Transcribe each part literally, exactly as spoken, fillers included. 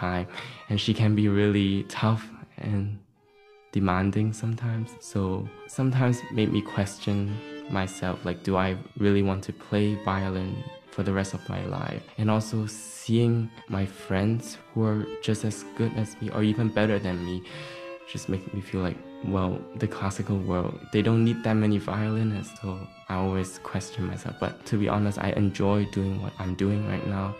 time, and she can be really tough and demanding sometimes. So sometimes made me question myself, like, do I really want to play violin for the rest of my life? And also seeing my friends who are just as good as me or even better than me just make me feel like, well, the classical world, they don't need that many violinists. So I always question myself. But to be honest, I enjoy doing what I'm doing right now.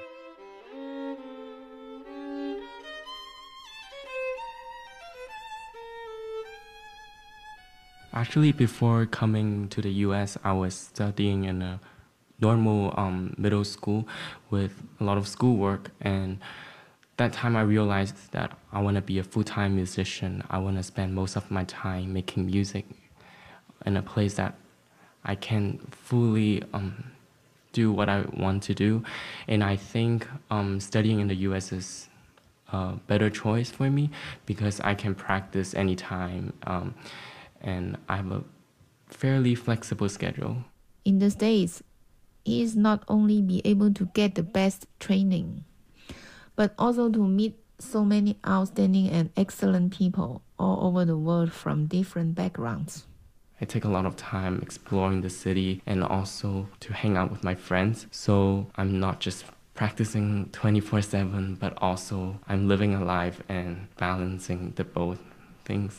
Actually, before coming to the U S, I was studying in a normal um, middle school with a lot of schoolwork, and that time I realized that I want to be a full-time musician. I want to spend most of my time making music in a place that I can fully um, do what I want to do. And I think um, studying in the U S is a better choice for me because I can practice anytime. Um, and I have a fairly flexible schedule. In the States, he is not only be able to get the best training, but also to meet so many outstanding and excellent people all over the world from different backgrounds. I take a lot of time exploring the city and also to hang out with my friends. So I'm not just practicing twenty-four seven, but also I'm living a life and balancing the both things.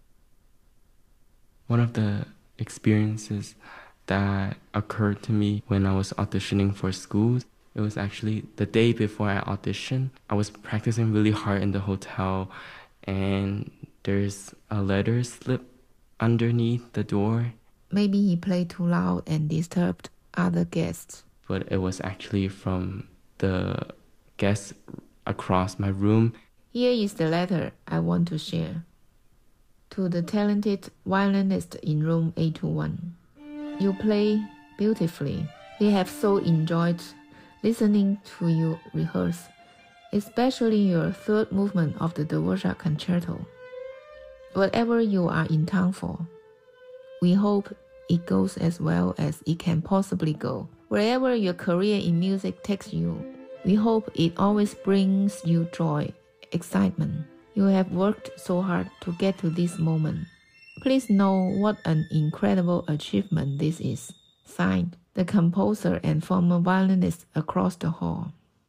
One of the experiences that occurred to me when I was auditioning for schools, it was actually the day before I auditioned. I was practicing really hard in the hotel, and there's a letter slip underneath the door. Maybe he played too loud and disturbed other guests. But it was actually from the guests across my room. Here is the letter I want to share. To the talented violinist in room eight two one. You play beautifully. We have so enjoyed listening to you rehearse, especially your third movement of the Dvorak Concerto. Whatever you are in town for, we hope it goes as well as it can possibly go. Wherever your career in music takes you, we hope it always brings you joy, excitement. You have worked so hard to get to this moment. Please know what an incredible achievement this is. Signed, the composer and former violinist across the hall.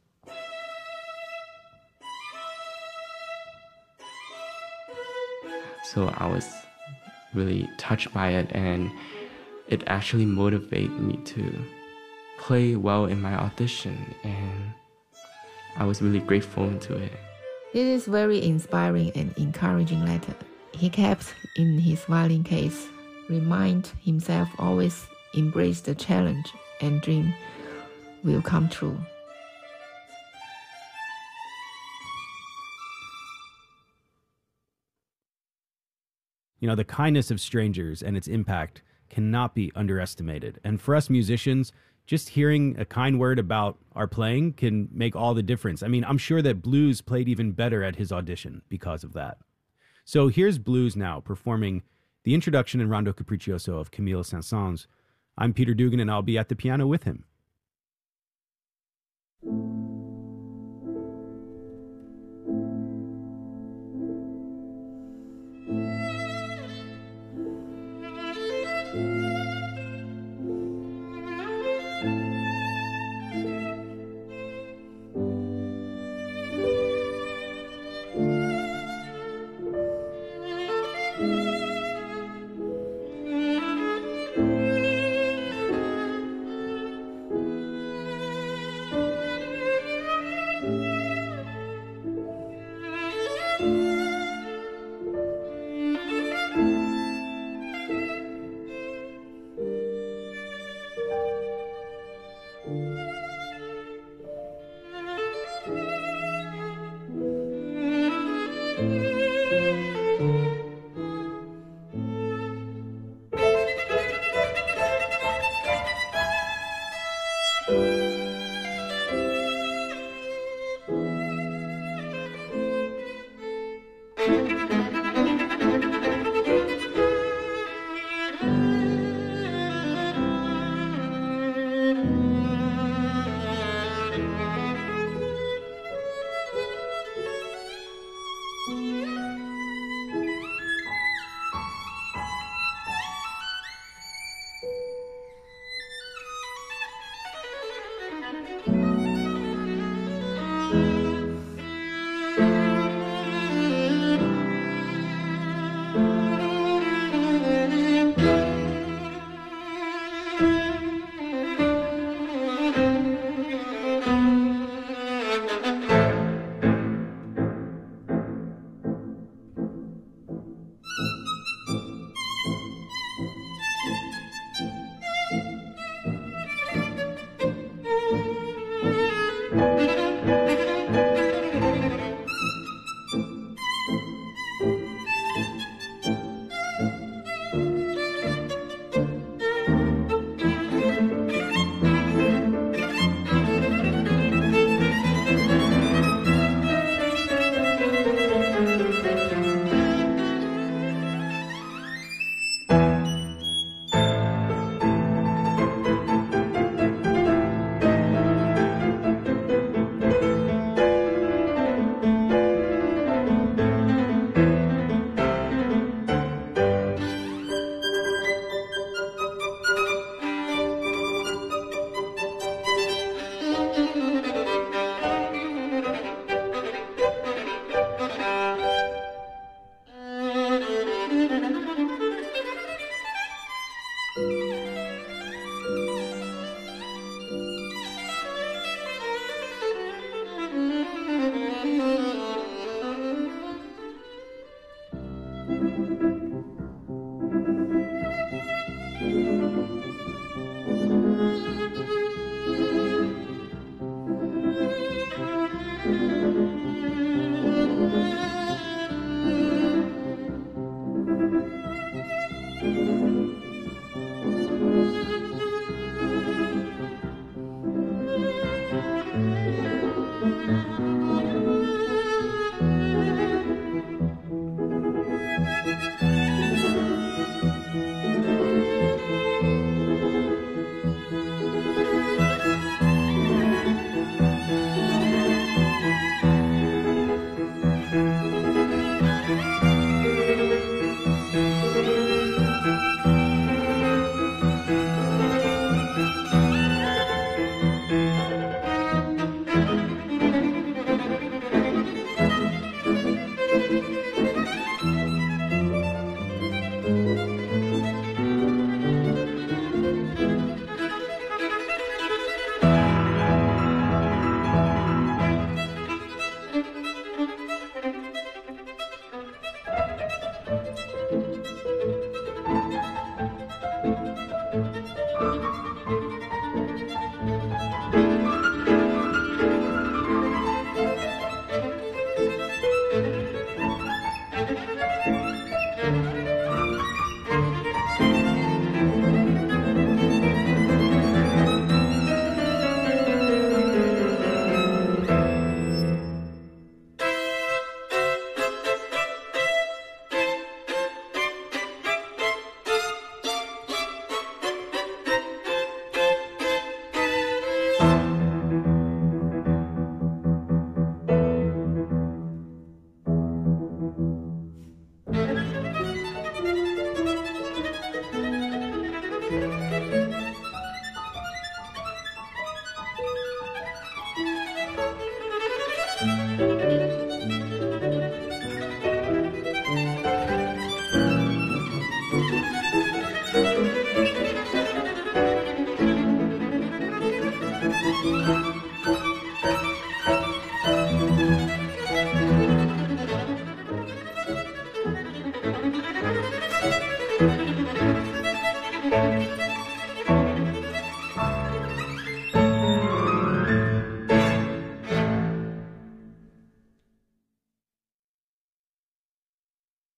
So I was really touched by it, and it actually motivated me to play well in my audition, and I was really grateful to it. This is very inspiring and encouraging letter. He kept in his violin case, remind himself always embrace the challenge and dream will come true. You know, the kindness of strangers and its impact cannot be underestimated. And for us musicians, just hearing a kind word about our playing can make all the difference. I mean, I'm sure that Blues played even better at his audition because of that. So here's Blues now performing the introduction in Rondo Capriccioso of Camille Saint-Saëns. I'm Peter Dugan, and I'll be at the piano with him.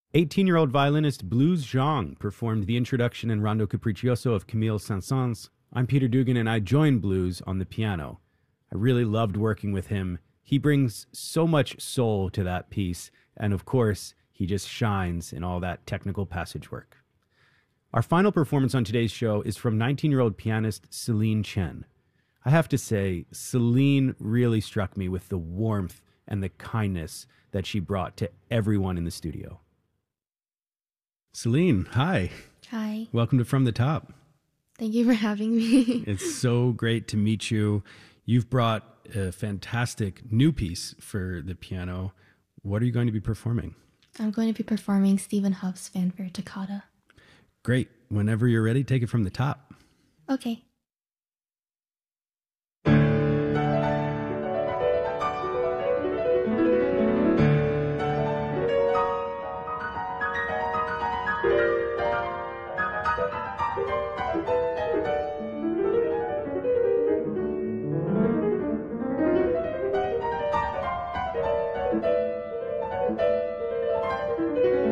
eighteen-year-old violinist Blues Zhang performed the introduction and Rondo Capriccioso of Camille Saint-Saëns. I'm Peter Dugan, and I joined Blues on the piano. I really loved working with him. He brings so much soul to that piece, and of course, he just shines in all that technical passage work. Our final performance on today's show is from nineteen-year-old pianist Celine Chen. I have to say, Celine really struck me with the warmth and the kindness that she brought to everyone in the studio. Celine, hi. Hi. Welcome to From the Top. Thank you for having me. It's so great to meet you. You've brought a fantastic new piece for the piano. What are you going to be performing? I'm going to be performing Stephen Huff's Fanfare Toccata. Great. Whenever you're ready, take it from the top. Okay.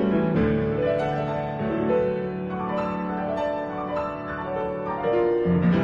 Thank you.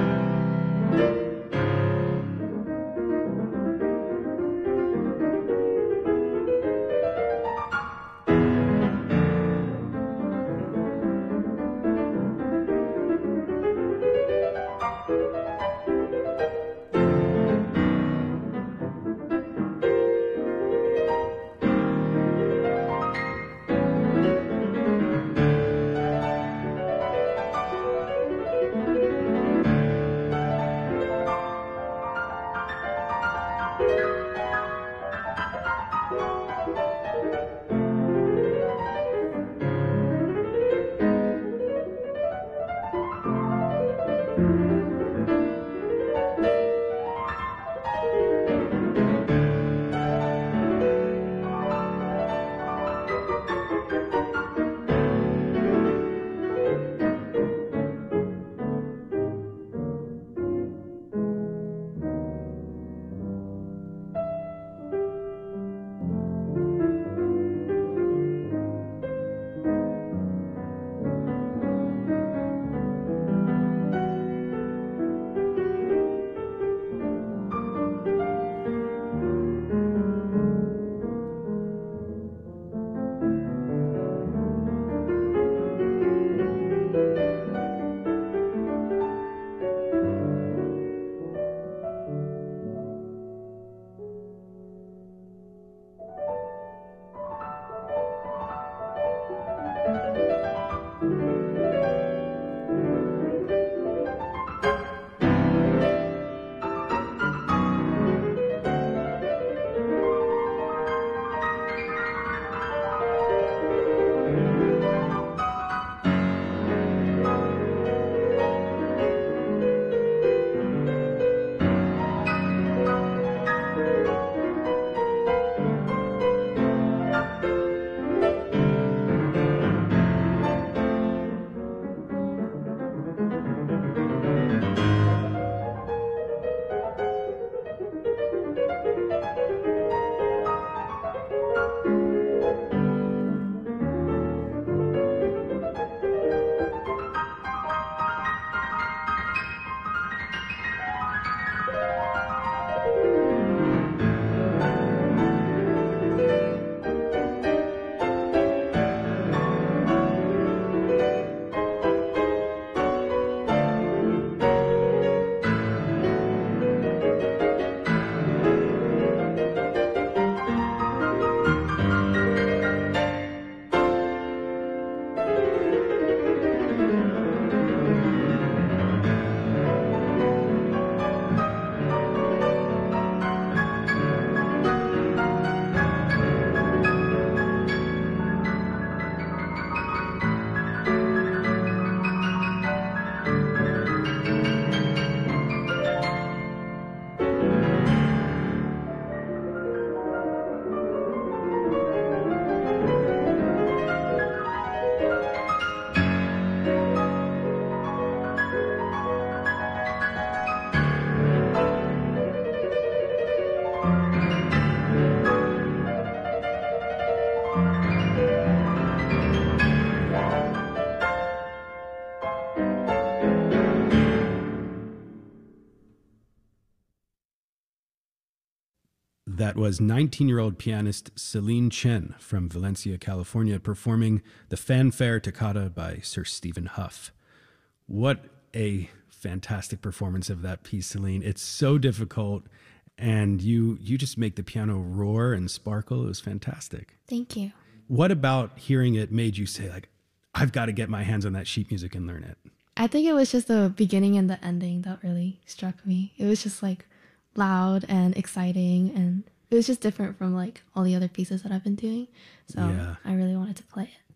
That was nineteen-year-old pianist Celine Chen from Valencia, California, performing the Fanfare Toccata by Sir Stephen Hough. What a fantastic performance of that piece, Celine. It's so difficult, and you you just make the piano roar and sparkle. It was fantastic. Thank you. What about hearing it made you say, like, I've got to get my hands on that sheet music and learn it? I think it was just the beginning and the ending that really struck me. It was just like loud and exciting, and it was just different from like all the other pieces that I've been doing. So Yeah. I really wanted to play it.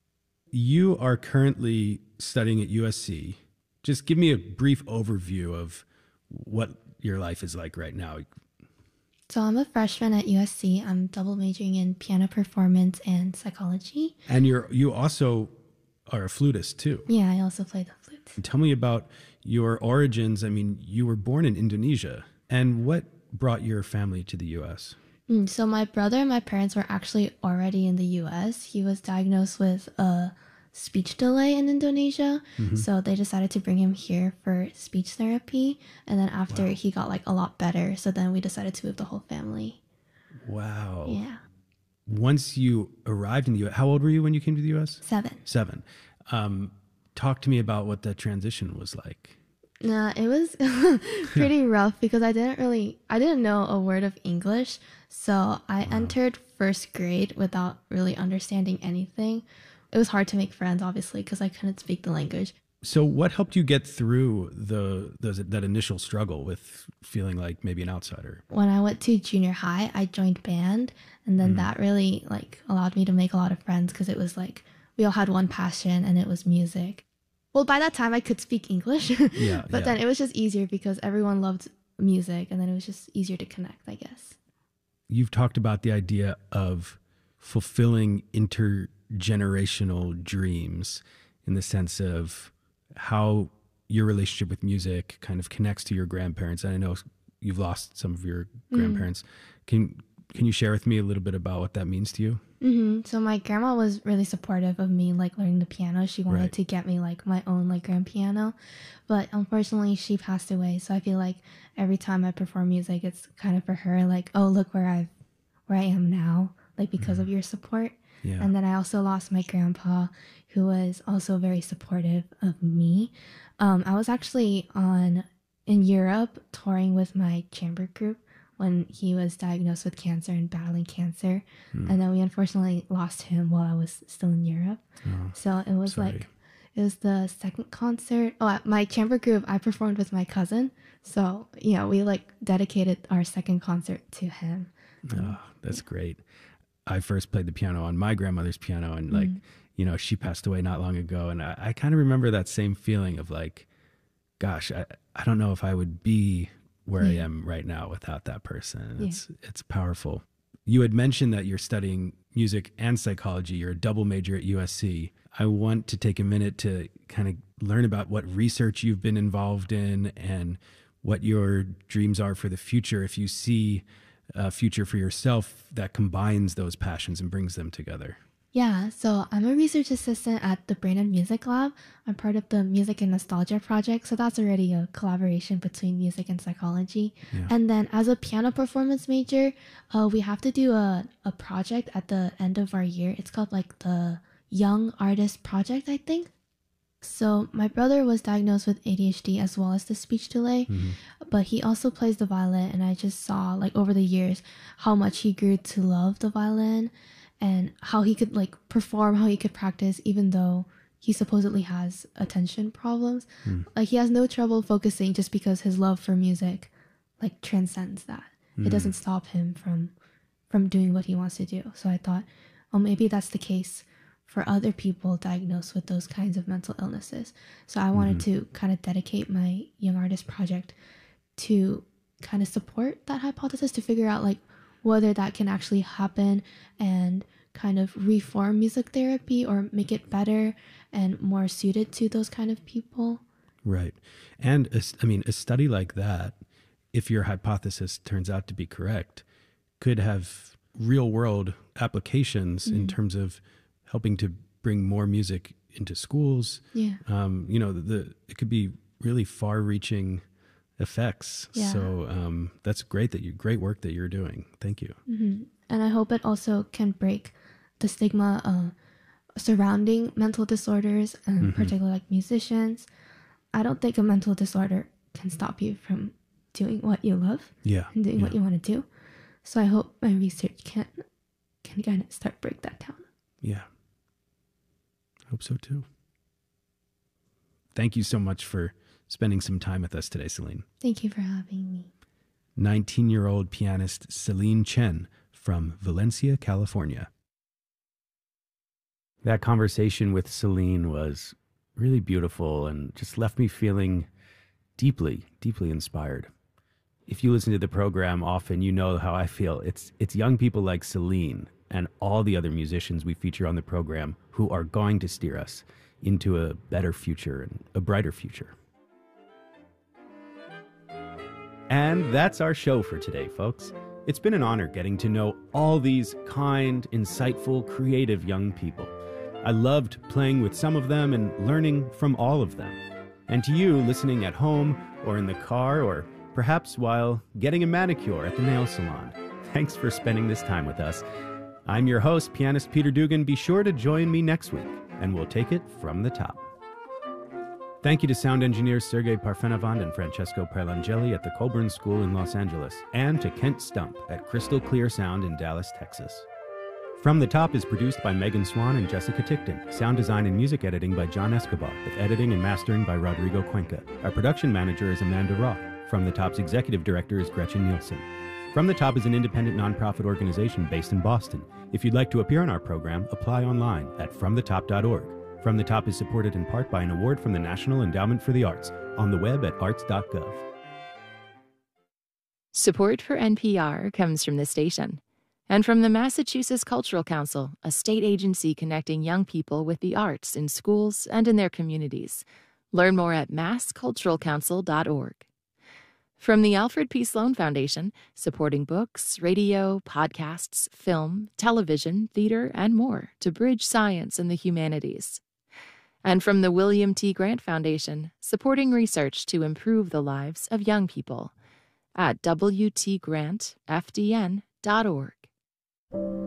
You are currently studying at U S C. Just give me a brief overview of what your life is like right now. So I'm a freshman at U S C. I'm double majoring in piano performance and psychology. And you're you also are a flutist too. Yeah, I also play the flute. Tell me about your origins. I mean, you were born in Indonesia. And what brought your family to the U S? Mm, so my brother and my parents were actually already in the U S. He was diagnosed with a speech delay in Indonesia. Mm-hmm. So they decided to bring him here for speech therapy. And then after Wow. he got like a lot better, so then we decided to move the whole family. Wow. Yeah. Once you arrived in the U S, how old were you when you came to the U S? Seven. Seven. Um, talk to me about what that transition was like. Nah, it was pretty rough because I didn't really, I didn't know a word of English. So I entered first grade without really understanding anything. It was hard to make friends, obviously, because I couldn't speak the language. So what helped you get through the those, that initial struggle with feeling like maybe an outsider? When I went to junior high, I joined band, and then that really like allowed me to make a lot of friends because it was like we all had one passion, and it was music. Well, by that time I could speak English, Yeah, but yeah. then it was just easier because everyone loved music, and then it was just easier to connect, I guess. You've talked about the idea of fulfilling intergenerational dreams in the sense of how your relationship with music kind of connects to your grandparents. And I know you've lost some of your grandparents. Can can you share with me a little bit about what that means to you? hmm So my grandma was really supportive of me like learning the piano. She wanted Right. to get me like my own like grand piano, but unfortunately she passed away. So I feel like every time I perform music, it's kind of for her like, oh, look where I've where I am now, like because of your support. Yeah. And then I also lost my grandpa, who was also very supportive of me. Um, I was actually on in Europe touring with my chamber group when he was diagnosed with cancer and battling cancer. And then we unfortunately lost him while I was still in Europe. Oh, So it was sorry. like, it was the second concert. Oh, at my chamber group, I performed with my cousin. So, you know, we like dedicated our second concert to him. Oh, that's great. I first played the piano on my grandmother's piano, and like, you know, she passed away not long ago. And I, I kind of remember that same feeling of like, gosh, I, I don't know if I would be where I Yeah. am right now without that person. Yeah. It's, it's powerful. You had mentioned that you're studying music and psychology. You're a double major at U S C. I want to take a minute to kind of learn about what research you've been involved in and what your dreams are for the future. If you see a future for yourself that combines those passions and brings them together. Yeah, so I'm a research assistant at the Brain and Music Lab. I'm part of the Music and Nostalgia Project, so that's already a collaboration between music and psychology. Yeah. And then as a piano performance major, uh, we have to do a, a project at the end of our year. It's called like the Young Artist Project, I think. So my brother was diagnosed with A D H D as well as the speech delay, but he also plays the violin, and I just saw like over the years how much he grew to love the violin and how he could like perform, how he could practice even though he supposedly has attention problems. Like he has no trouble focusing just because his love for music like transcends that. It doesn't stop him from from doing what he wants to do. So I thought, oh, maybe that's the case for other people diagnosed with those kinds of mental illnesses. So I wanted to kind of dedicate my Young Artist Project to kind of support that hypothesis, to figure out like whether that can actually happen and kind of reform music therapy or make it better and more suited to those kind of people. Right. And a, I mean, a study like that, if your hypothesis turns out to be correct, could have real world applications in terms of helping to bring more music into schools. Yeah. Um, you know, the, the it could be really far reaching effects. Yeah. So um, that's great that you great work that you're doing. Thank you. Mm-hmm. And I hope it also can break the stigma uh, surrounding mental disorders, and Mm-hmm. particularly like musicians. I don't think a mental disorder can stop you from doing what you love Yeah. and doing yeah. what you want to do. So I hope my research can can kind of start break that down. Yeah. Hope so too. Thank you so much for spending some time with us today, Celine. Thank you for having me. nineteen-year-old pianist Celine Chen from Valencia, California. That conversation with Celine was really beautiful and just left me feeling deeply, deeply inspired. If you listen to the program often, you know how I feel. It's it's young people like Celine and all the other musicians we feature on the program who are going to steer us into a better future and a brighter future. And that's our show for today, folks. It's been an honor getting to know all these kind, insightful, creative young people. I loved playing with some of them and learning from all of them. And to you listening at home or in the car or perhaps while getting a manicure at the nail salon, thanks for spending this time with us. I'm your host, pianist Peter Dugan. Be sure to join me next week, and we'll take it from the top. Thank you to sound engineers Sergei Parfenovand and Francesco Prelangeli at the Colburn School in Los Angeles, and to Kent Stump at Crystal Clear Sound in Dallas, Texas. From the Top is produced by Megan Swan and Jessica Tickton. Sound design and music editing by John Escobar, with editing and mastering by Rodrigo Cuenca. Our production manager is Amanda Roth. From the Top's executive director is Gretchen Nielsen. From the Top is an independent nonprofit organization based in Boston. If you'd like to appear on our program, apply online at from the top dot org. From the Top is supported in part by an award from the National Endowment for the Arts, on the web at arts dot gov. Support for N P R comes from the station and from the Massachusetts Cultural Council, a state agency connecting young people with the arts in schools and in their communities. Learn more at mass cultural council dot org. From the Alfred P. Sloan Foundation, supporting books, radio, podcasts, film, television, theater, and more to bridge science and the humanities. And from the William T. Grant Foundation, supporting research to improve the lives of young people at w t grant f d n dot org.